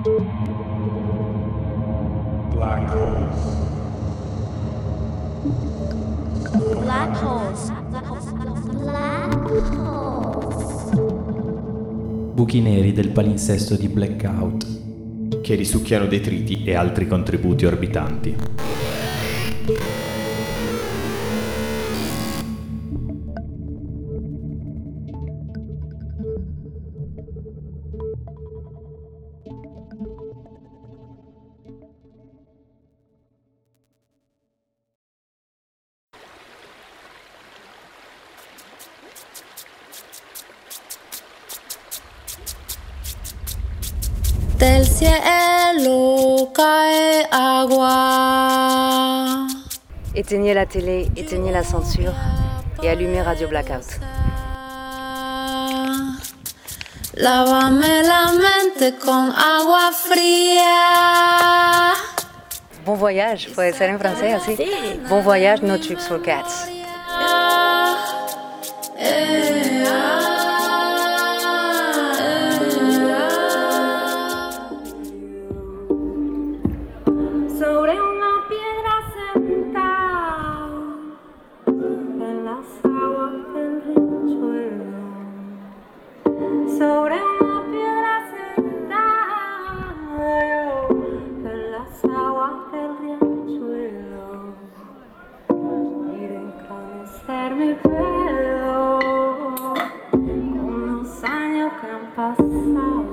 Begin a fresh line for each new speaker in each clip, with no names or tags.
Black holes.
Black holes. Black holes.
Buchi neri del palinsesto di Blackout,
che risucchiano detriti e altri contributi orbitanti.
Del cielo cae agua.
Éteignez la télé, éteignez la censure et allumez Radio Blackout.
Lávame la mente con agua fría.
Bon voyage, puede ser en francés así. Bon voyage, no trips for cats.
Sobre una piedra sentado en las aguas del riachuelo. Sobre una piedra sentado en las aguas del riachuelo. Mira encanecer mi pelo con los años que han pasado.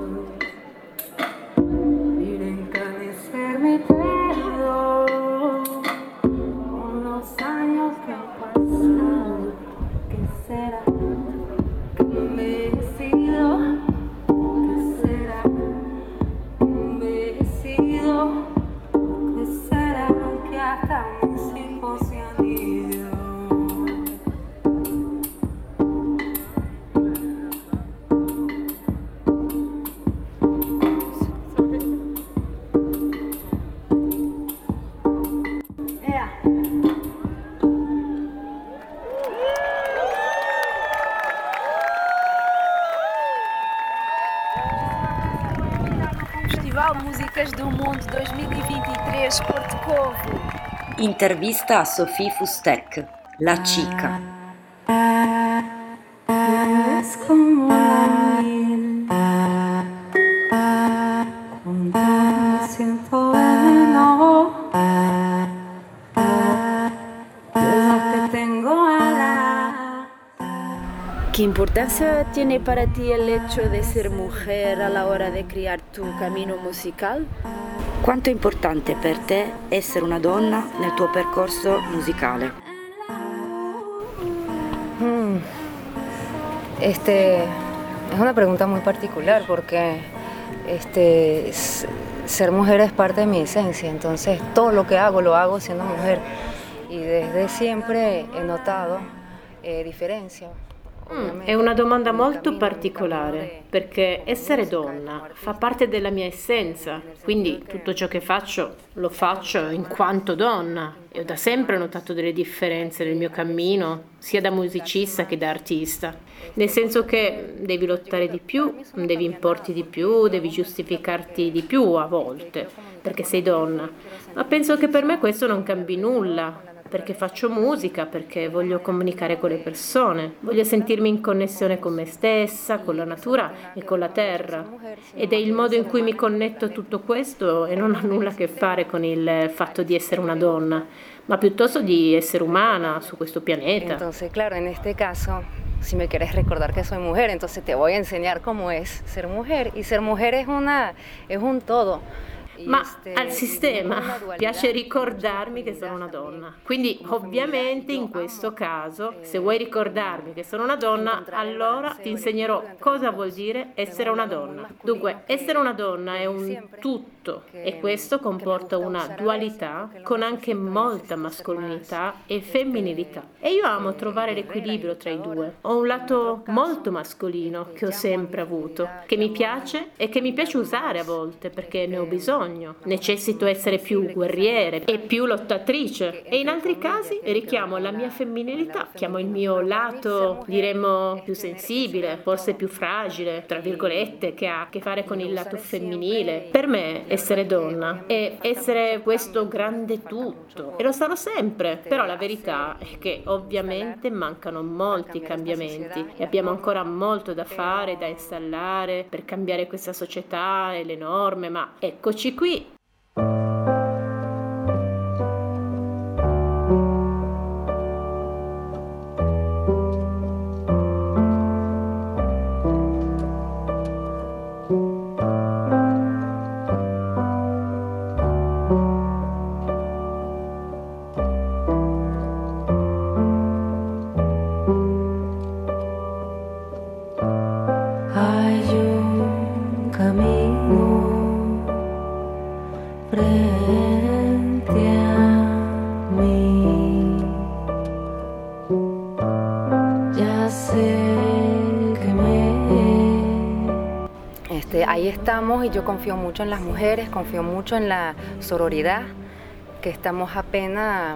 Mira encanecer mi pelo con los años que han pasado. ¿Qué será? ¿Qué envejecido? ¿Qué será? ¿Qué envejecido? ¿Qué será? Que hasta mis hijos se han ido.
Festival Músicas do Mundo 2023 Porto Covo.
Intervista a Sophie Fustek, La Chica.
Es como la miel, cuando me siento veneno, desde que tengo alas.
¿Qué importancia tiene para ti el hecho de ser mujer a la hora de crear tu camino musical?
Quanto è importante per te essere una donna nel tuo percorso musicale?
Es una pregunta muy particular porque ser mujer es parte de mi esencia, entonces todo lo que hago lo hago siendo mujer y desde siempre he notado diferencia.
È una domanda molto particolare perché essere donna fa parte della mia essenza, quindi tutto ciò che faccio lo faccio in quanto donna e ho da sempre notato delle differenze nel mio cammino, sia da musicista che da artista, nel senso che devi lottare di più, devi importi di più, devi giustificarti di più a volte perché sei donna, ma penso che per me questo non cambi nulla. Perché faccio musica, perché voglio comunicare con le persone, voglio sentirmi in connessione con me stessa, con la natura e con la terra. Ed è il modo in cui mi connetto a tutto questo e non ha nulla a che fare con il fatto di essere una donna, ma piuttosto di essere umana su questo pianeta.
Entonces, claro, en este caso, si me quieres recordar que soy mujer, entonces te voy a enseñar cómo es ser mujer. Y ser mujer es un todo.
Ma al sistema piace ricordarmi che sono una donna. Quindi ovviamente in questo caso, se vuoi ricordarmi che sono una donna, allora ti insegnerò cosa vuol dire essere una donna. Dunque, essere una donna è un tutto e questo comporta una dualità con anche molta mascolinità e femminilità. E io amo trovare l'equilibrio tra i due. Ho un lato molto mascolino che ho sempre avuto, che mi piace e che mi piace usare a volte perché ne ho bisogno. bisogno, necessito essere più guerriere e più lottatrice, e in altri casi richiamo la mia femminilità, chiamo il mio lato, diremmo, più sensibile, forse più fragile, tra virgolette, che ha a che fare con il lato femminile. Per me essere donna è essere questo grande tutto, e lo sarò sempre, però la verità è che ovviamente mancano molti cambiamenti e abbiamo ancora molto da fare, da installare per cambiare questa società e le norme, ma eccoci qui.
Ahí estamos y yo confío mucho en las mujeres, confío mucho en la sororidad, que estamos apenas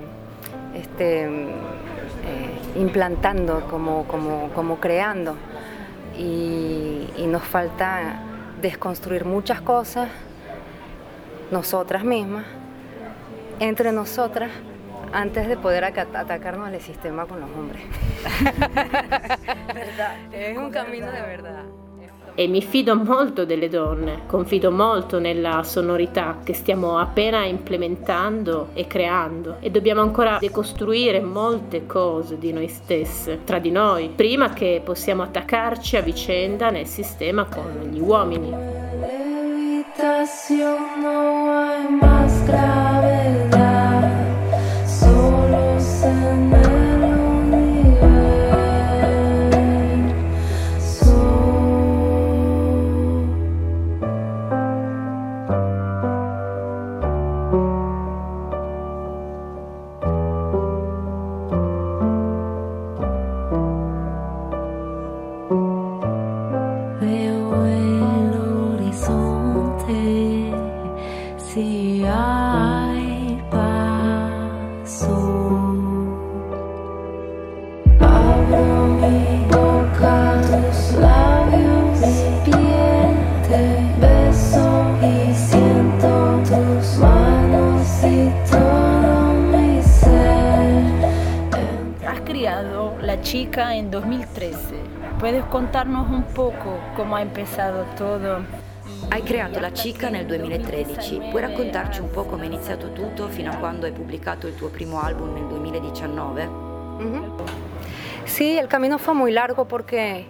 implantando, como creando, y nos falta desconstruir muchas cosas, nosotras mismas, entre nosotras, antes de poder atacarnos al sistema con los hombres. Es un camino de verdad.
E mi fido molto delle donne, confido molto nella sonorità che stiamo appena implementando e creando, e dobbiamo ancora decostruire molte cose di noi stesse, tra di noi, prima che possiamo attaccarci a vicenda nel sistema con gli uomini.
La Chica en 2013. ¿Puedes contarnos un poco cómo ha empezado todo?
Hai creato La Chica nel 2013. Puoi raccontarci un po' come è iniziato tutto fino a quando hai pubblicato il tuo primo album nel 2019?
Sí, el camino fue muy largo porque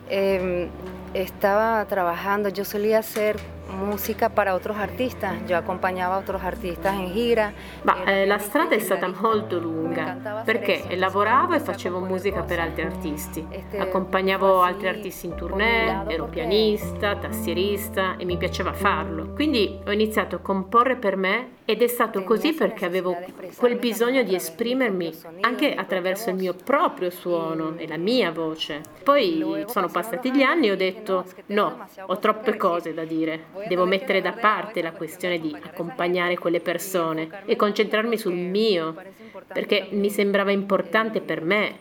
estaba trabajando. Yo solía hacer musica para otros artistas, yo acompañaba a otros artistas in gira.
La strada è stata molto lunga perché lavoravo e facevo musica per altri artisti, accompagnavo altri artisti in tournée, ero pianista, tastierista e mi piaceva farlo, quindi ho iniziato a comporre per me, ed è stato così perché avevo quel bisogno di esprimermi anche attraverso il mio proprio suono e la mia voce. Poi sono passati gli anni e ho detto no, ho troppe cose da dire, devo mettere da parte la questione di accompagnare quelle persone e concentrarmi sul mio, perché mi sembrava importante per me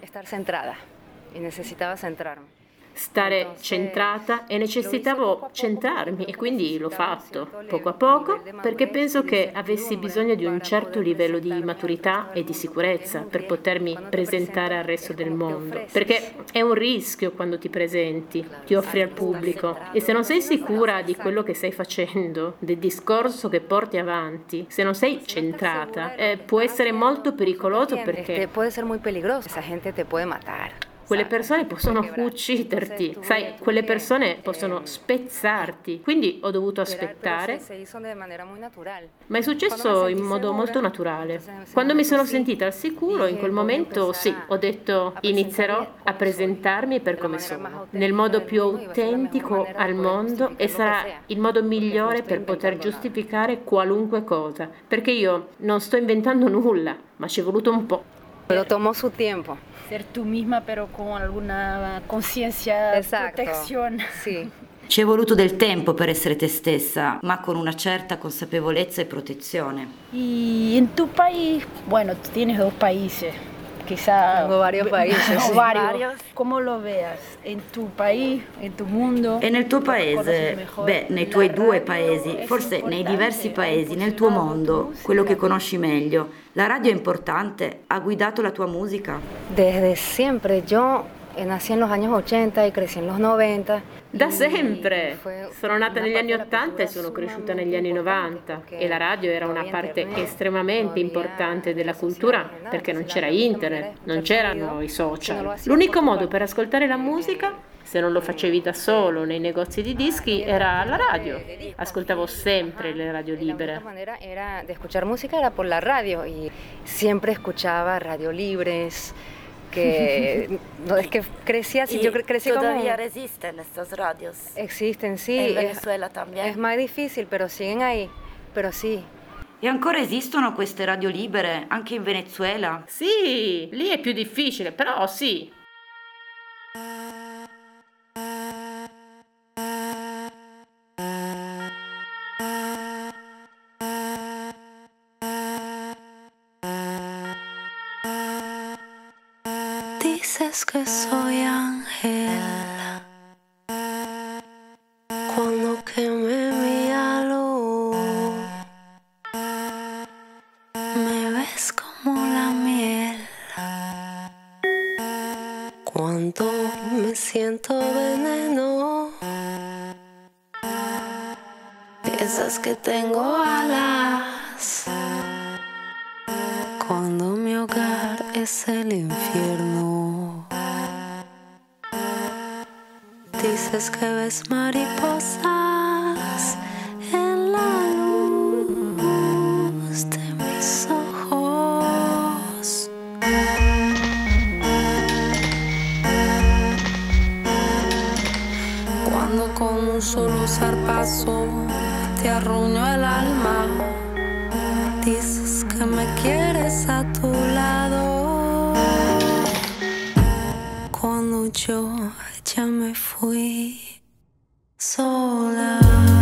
stare centrata e necessitavo centrarmi, e quindi l'ho fatto poco a poco, perché penso che avessi bisogno di un certo livello di maturità e di sicurezza per potermi presentare al resto del mondo, perché è un rischio quando ti presenti, ti offri al pubblico, e se non sei sicura di quello che stai facendo, del discorso che porti avanti, se non sei centrata, può essere molto pericoloso, perché
può essere molto peligroso, esa gente te puede matar.
Quelle persone possono ucciderti, sai, quelle persone possono spezzarti, quindi ho dovuto aspettare, ma è successo in modo molto naturale. Quando mi sono sentita al sicuro, in quel momento sì, ho detto inizierò a presentarmi per come sono, nel modo più autentico al mondo, e sarà il modo migliore per poter giustificare qualunque cosa, perché io non sto inventando nulla, ma ci è voluto un po'.
Pero tomó su tiempo.
Ser tú misma, pero con alguna conciencia, protección.
Sí.
Ci è voluto del tempo per essere te stessa, ma con una certa consapevolezza e protezione.
Y en tu país, bueno, tú tienes 2 países, quizá...
Tengo varios países,
o
sì.
varios. ¿Cómo lo veas? ¿En tu país, en tu mondo?
E nel tuo paese, nei tuoi 2 paesi, forse nei diversi paesi, nel tuo mondo, quello che conosci meglio, la radio è importante? Ha guidato la tua musica?
Desde siempre, yo nací en los años 80 y crecí en los 90.
Da sempre! Sono nata negli anni 80 e sono cresciuta negli anni 90 e la radio era una parte estremamente importante della cultura perché non c'era internet, non c'erano i social. L'unico modo per ascoltare la musica, se non lo facevi da solo nei negozi di dischi, era la radio. Ascoltavo sempre le radio libere.
La manera era de escuchar música era por la radio y siempre escuchaba radio libres. Que no es que crecí así, yo crecí
todavía
como...
resisten estas radios.
Existen, sí.
En Venezuela también.
Es más difícil, pero siguen ahí, pero sí.
E ancora esistono queste radio libere, anche in Venezuela?
Sì, lì è più difficile, però sì.
Dices que soy ángel cuando queme mi halo, me ves como la miel cuando me siento veneno, piensas que tengo alas cuando mi hogar es el infierno. Dices que ves mariposas en la luz de mis ojos. Cuando con un solo zarpazo te arruño el alma, dices que me quieres a tu lado. Cuando yo ya me fui sola.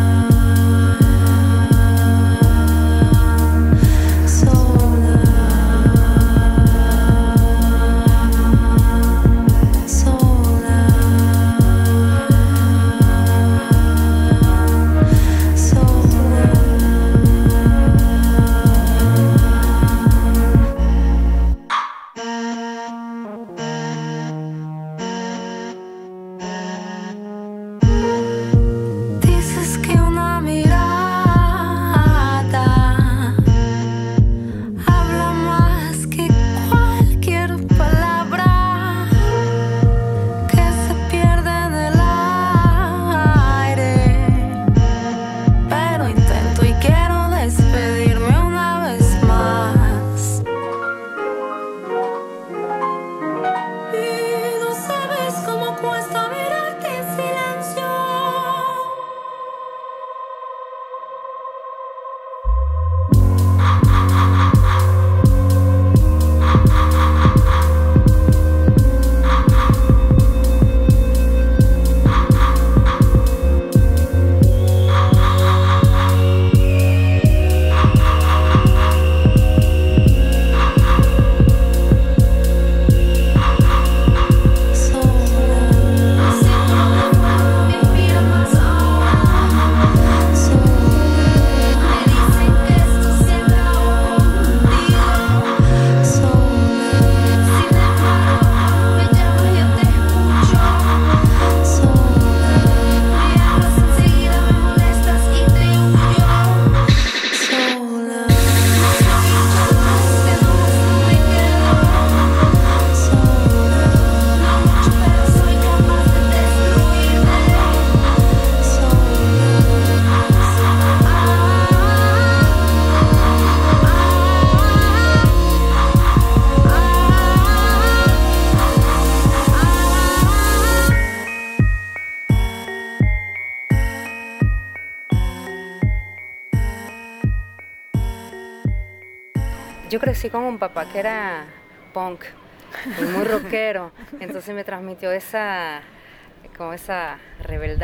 Yo crecí con un papá que era punk, y muy rockero, entonces me transmitió esa rebeldía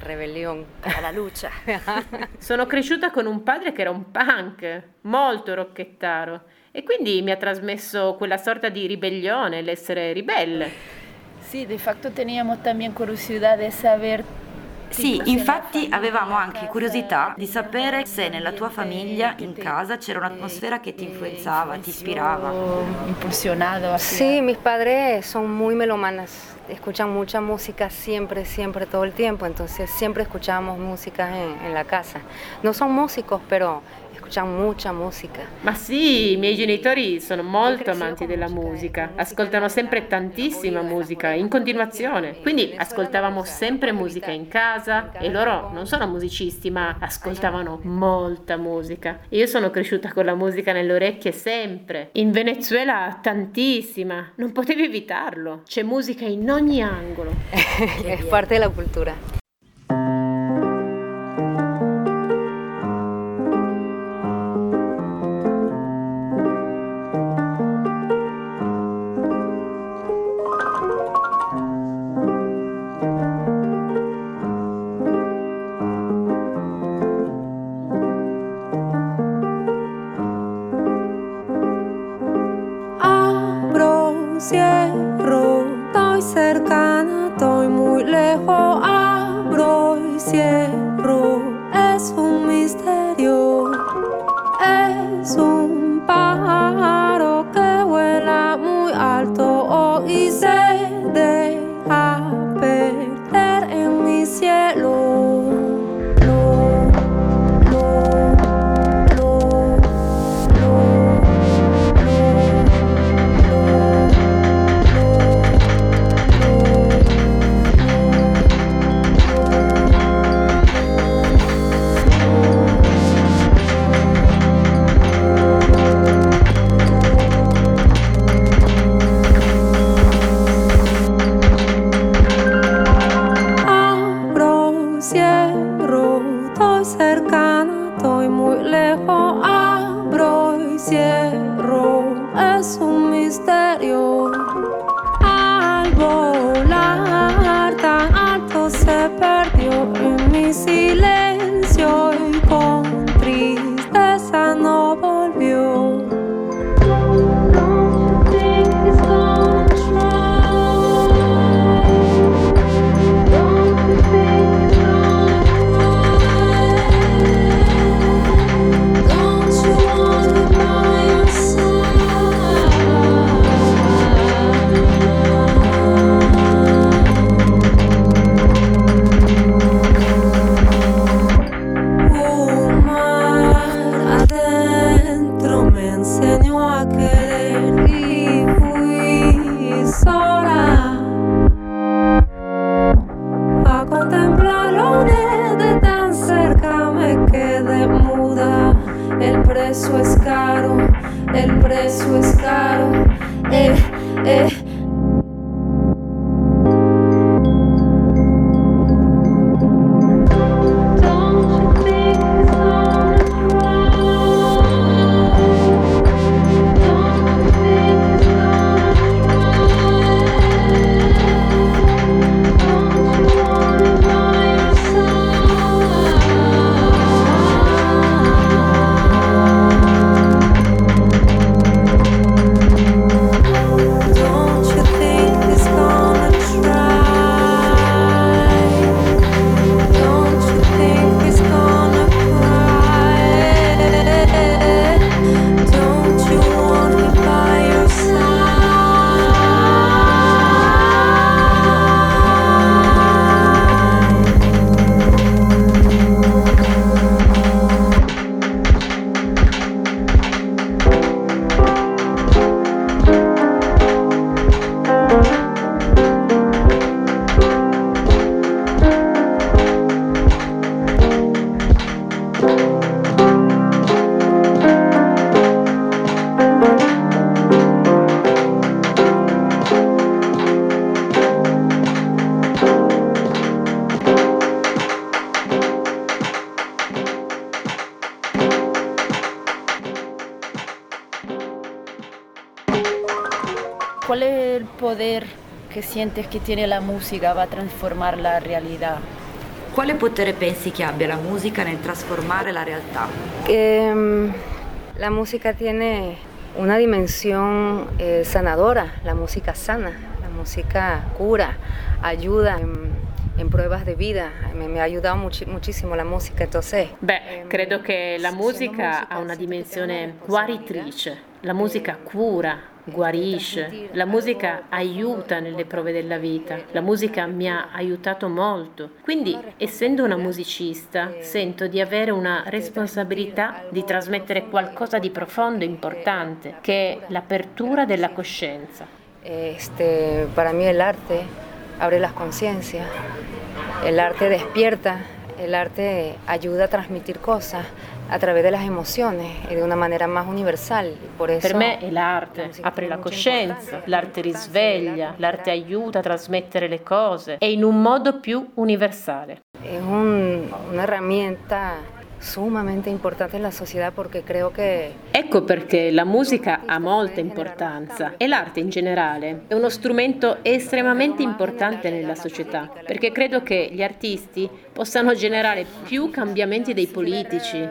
rebelión.
Alla luce.
Sono cresciuta con un padre che era un punk, molto rockettaro, e quindi mi ha trasmesso quella sorta di ribellione, l'essere ribelle.
Sí, de facto teníamos también curiosidad de saber.
Sì, infatti avevamo anche curiosità di sapere se nella tua famiglia, in casa, c'era un'atmosfera che ti influenzava, ti ispiraba.
Impulsionado.
Sí, mis padres son muy melómanas, escuchan mucha música siempre, todo el tiempo, entonces siempre escuchamos música en la casa. No son músicos, pero escuchan mucha musica.
Ma sì, i miei genitori sono molto amanti della musica, ascoltano sempre tantissima musica, in continuazione, quindi ascoltavamo sempre musica in casa e loro non sono musicisti, ma ascoltavano molta musica. Io sono cresciuta con la musica nelle orecchie sempre. In Venezuela tantissima, non potevi evitarlo, c'è musica in ogni angolo.
Es parte de la cultura.
Cierro, estoy cercana, estoy muy lejos, abro y cierro, es un misterio, es un pájaro que vuela muy alto y se deja perder en mi cielo. Cercana, estoy muy lejos, abro y cierro, es un misterio. Al volar tan alto se perdió en mi silencio y con tristeza no volvió. El precio es caro,
¿Cuál es el poder que sientes que tiene la música para transformar la realidad?
Quale potere pensi che abbia la musica nel trasformare la realtà?
La música tiene una dimensión sanadora, la música sana, la música cura, ayuda en pruebas de vida. Me ha ayudado muchísimo la musica, entonces.
Credo che la musica ha una dimensione guaritrice, la musica cura, guarisce, la musica aiuta nelle prove della vita, la musica mi ha aiutato molto, quindi essendo una musicista sento di avere una responsabilità di trasmettere qualcosa di profondo e importante, che è l'apertura della coscienza.
Para mí el arte abre las conciencias, el arte despierta, el arte ayuda a transmitir cosas a través de las emociones e di una maniera más universal.
Per me è l'arte, apre la coscienza, l'arte risveglia, l'arte aiuta a trasmettere le cose e in un modo più universale.
È una herramienta sumamente importante nella società perché credo che...
Ecco perché la musica ha molta importanza e l'arte in generale è uno strumento estremamente importante nella società, perché credo che gli artisti possano generare più cambiamenti dei politici.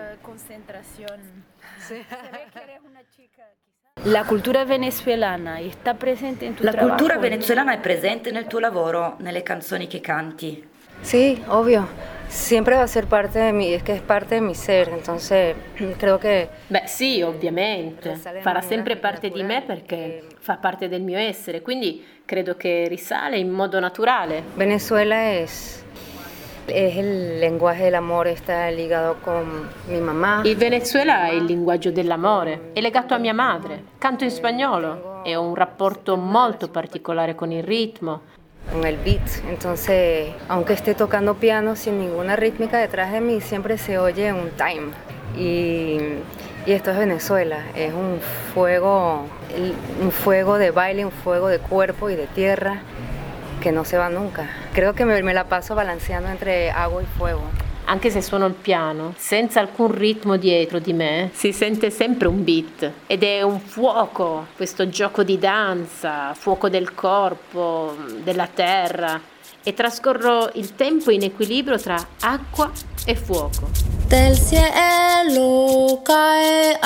La cultura venezuelana sta presente in
La cultura venezuelana è presente nel tuo lavoro, nelle canzoni che canti?
Sí, obvio. Siempre va a ser parte de mí, es que es parte de mi ser, entonces creo que...
Sì, ovviamente, farà sempre parte di me perché fa parte del mio essere, quindi credo che risale in modo naturale.
Venezuela es el lenguaje del amor, está ligado con mi mamá.
Il Venezuela è il linguaggio dell'amore, è legato a mia madre, canto in spagnolo e ho un rapporto molto particolare con il ritmo.
Con el beat, entonces aunque esté tocando piano sin ninguna rítmica detrás de mí, siempre se oye un time. Y esto es Venezuela, es un fuego de baile, un fuego de cuerpo y de tierra que no se va nunca. Creo que me la paso balanceando entre agua y fuego.
Anche se suono il piano, senza alcun ritmo dietro di me, si sente sempre un beat ed è un fuoco, questo gioco di danza, fuoco del corpo, della terra, e trascorro il tempo in equilibrio tra acqua e fuoco.
Del cielo cae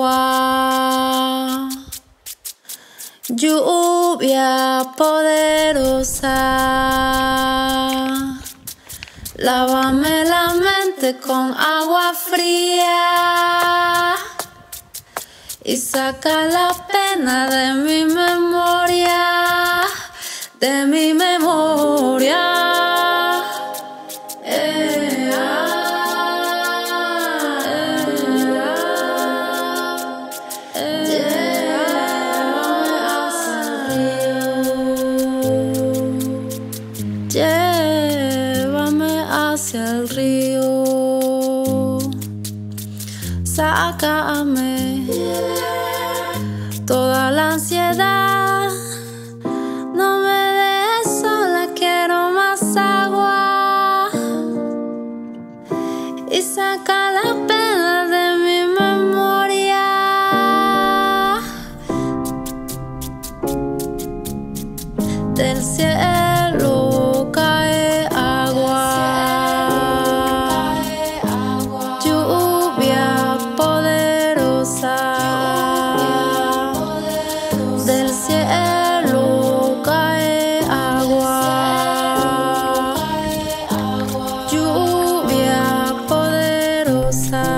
agua, lluvia poderosa. Lávame la mente con agua fría y saca la pena de mi memoria, de mi memoria. El río, sácame toda la ansiedad, no me dejes sola, quiero más agua y saca la pena de mi memoria. Del cielo cae agua, del cielo cae agua, lluvia poderosa.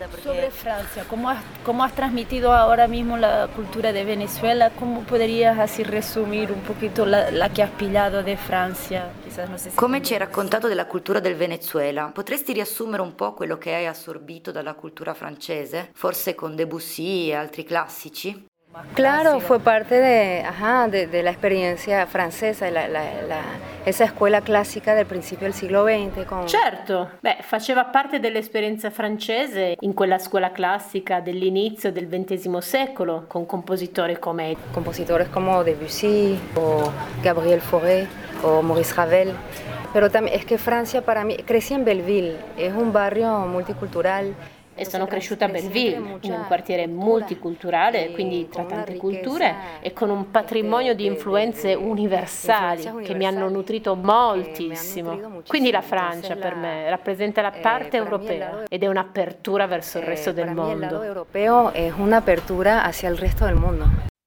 Sobre Francia, ¿cómo has transmitido ahora mismo la cultura de Venezuela? ¿Cómo podrías así resumir un poquito la que has pillado de Francia? Quizás, no sé si
Come ci hai raccontato della cultura del Venezuela, potresti riassumere un po' quello che hai assorbito dalla cultura francese? Forse con Debussy e altri classici?
Claro, fue parte de la experiencia francesa, esa escuela clásica del principio del siglo XX.
Certo, faceva parte dell'esperienza francese in quella scuola classica dell'inizio del XX secolo, con compositores come
Debussy o Gabriel Fauré o Maurice Ravel. Pero también es que Francia para mí, crecí en Belleville, es un barrio multicultural.
E sono cresciuta a Belleville, in un quartiere multiculturale, quindi tra tante culture e con un patrimonio di influenze universali che mi hanno nutrito moltissimo. Quindi la Francia per me rappresenta la parte europea ed è un'apertura verso il resto del mondo.
Il lato europeo è un'apertura hacia il resto del mondo.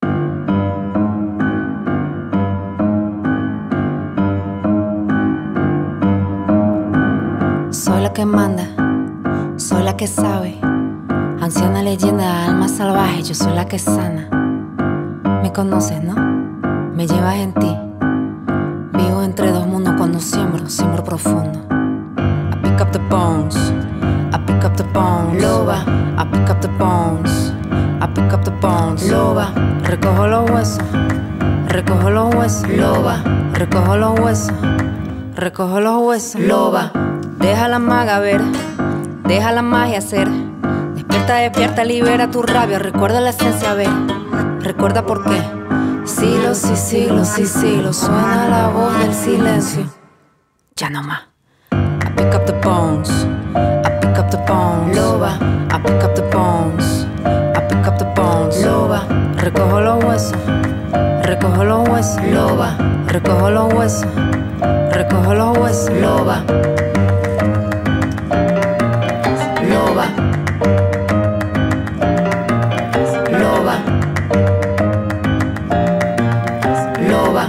Soy la que manda. Soy la que sabe, anciana leyenda, alma salvaje, yo soy la que sana. Me conoces, ¿no? Me llevas en ti. Vivo entre dos mundos cuando siembro profundo. I pick up the bones, I pick up the bones, loba. I pick up the bones, I pick up the bones, loba. Recojo los huesos, loba. Recojo los huesos, loba. Deja la maga ver. Deja la magia ser. Despierta, libera tu rabia. Recuerda la esencia, ver. Recuerda por qué. Siglos y siglos y siglos. Suena la voz del silencio. Ya no más. I pick up the bones. I pick up the bones. Loba. I pick up the bones. I pick up the bones. Loba. Recojo los huesos. Loba. Recojo los huesos. Loba. Loba. Loba. Loba.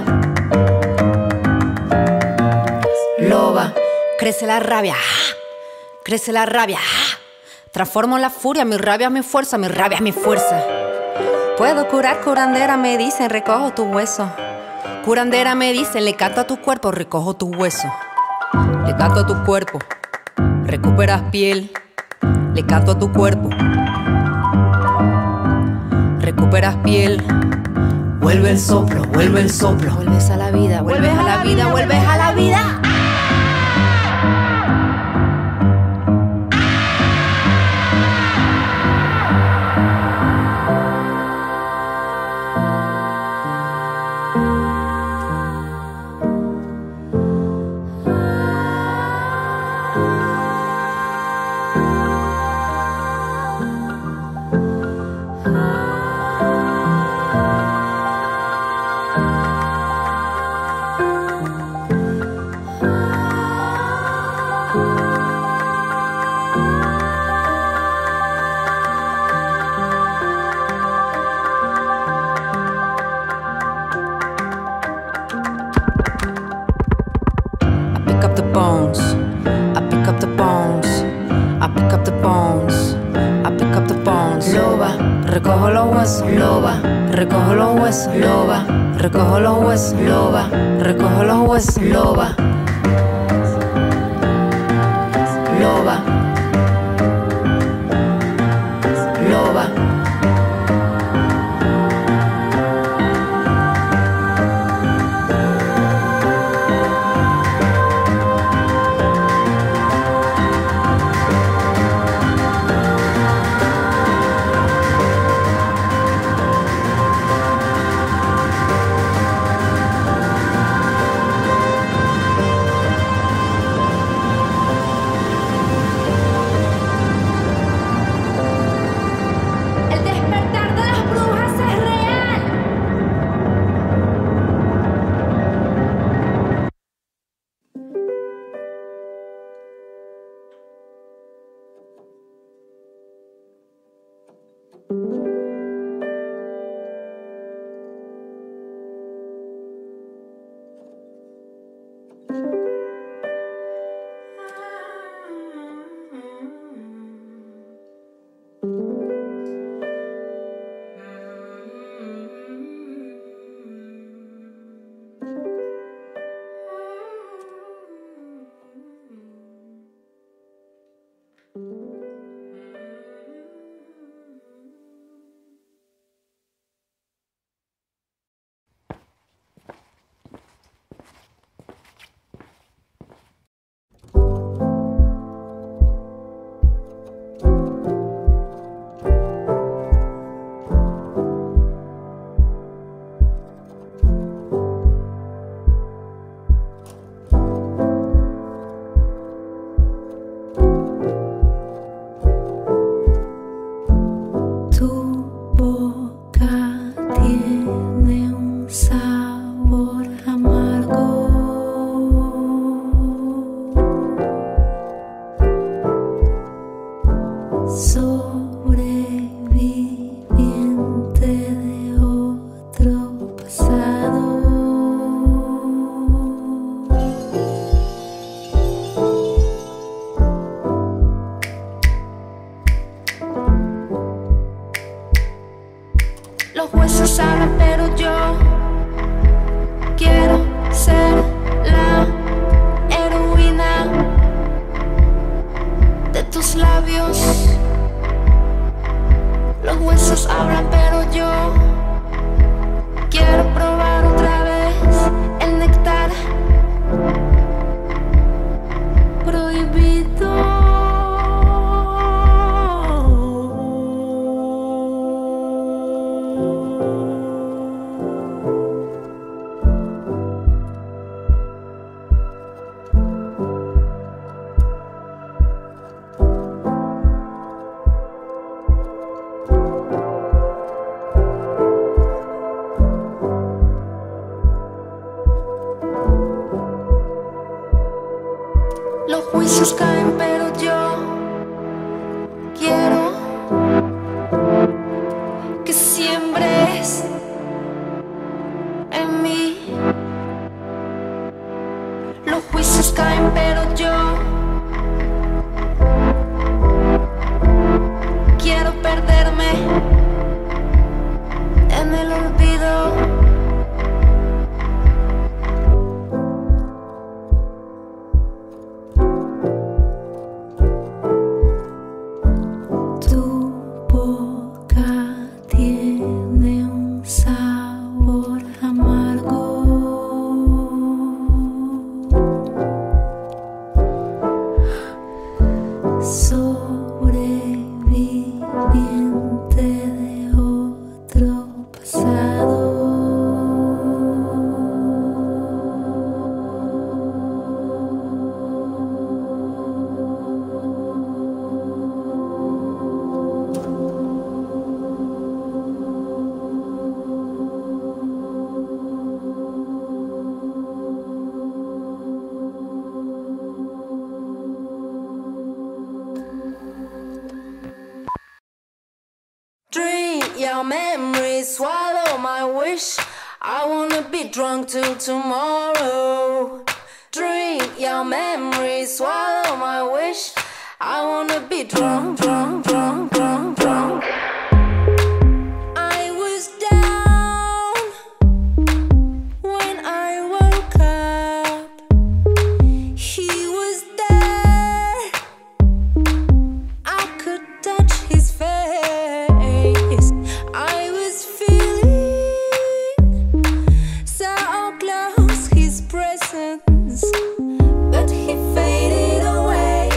Loba. Crece la rabia. Crece la rabia. Transformo la furia, mi rabia es mi fuerza, mi rabia es mi fuerza. Puedo curar, curandera, me dicen, recojo tu hueso. Curandera, me dicen, le canto a tu cuerpo, recojo tu hueso. Le canto a tu cuerpo, recuperas piel. Le canto a tu cuerpo, recuperas piel. Vuelve el soplo, vuelves a la vida, vuelves a la vida, vuelves a la vida. Recojo los huesos, loba. Recojo los huesos, loba. Recojo los huesos, loba. Recojo los huesos, loba. Loba. Loba.
juicios caen, pero yo quiero que siembres en mí. Los juicios caen, pero yo quiero perderme en el olvido. Your memories swallow my wish. I wanna be drunk till tomorrow. Drink your memories, swallow my wish. I wanna be drunk, drunk, drunk, drunk, drunk. I was down when I woke up. He was there. I could touch his face. I was feeling so close, his presence, but he faded away.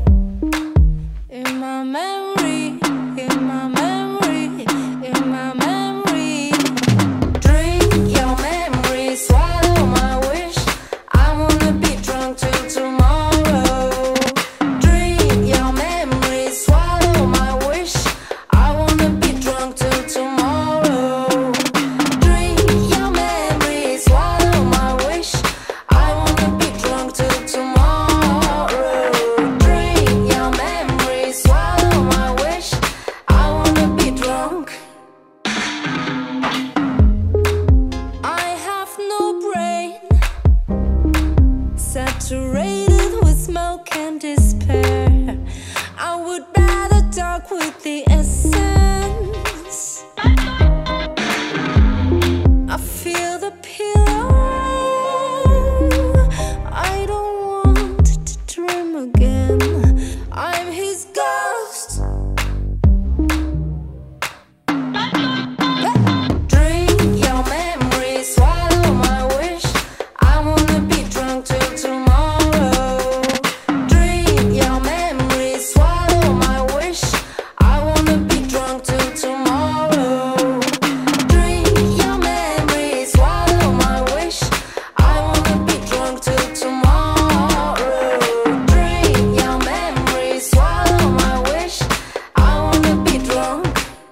In my memory, in my memory, in my memory. Drink your memory, swallow my wish. I wanna be drunk till tomorrow. Drink your memory, swallow my wish. I wanna be drunk till tomorrow. Drink your memory, swallow my wish. I wanna be drunk till tomorrow. Drink your memory, swallow my wish. I wanna be drunk. I have no brain, saturated with smoke and despair. I would rather talk with the essence. I feel the pillow. I don't want to dream again. I'm his ghost. Drink your memory, swallow my wish. I wanna be drunk till tomorrow. Drink your memory, swallow my wish. I wanna be drunk till tomorrow. Drink your memory, swallow my wish. I wanna be drunk till tomorrow. Drink your memory, swallow my wish. I wanna be drunk.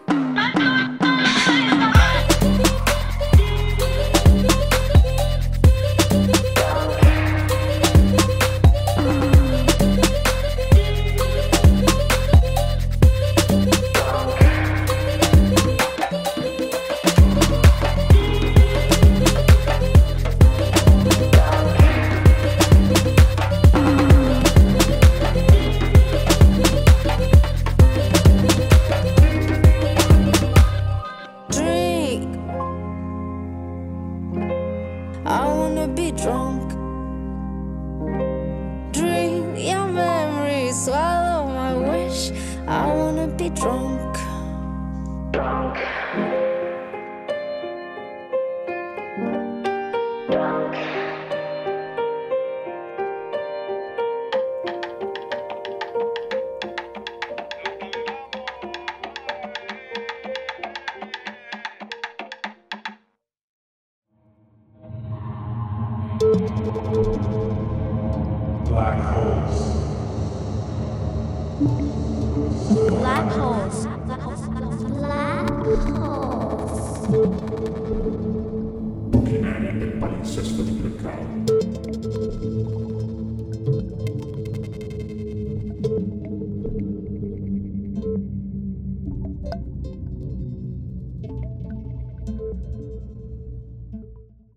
Drink. I wanna be drunk. Drink your memory, swallow my wish. I wanna be drunk. Drunk. Drunk.
Black holes.
Black holes. Black holes.
Buchi neri del palinsesto di Blackout.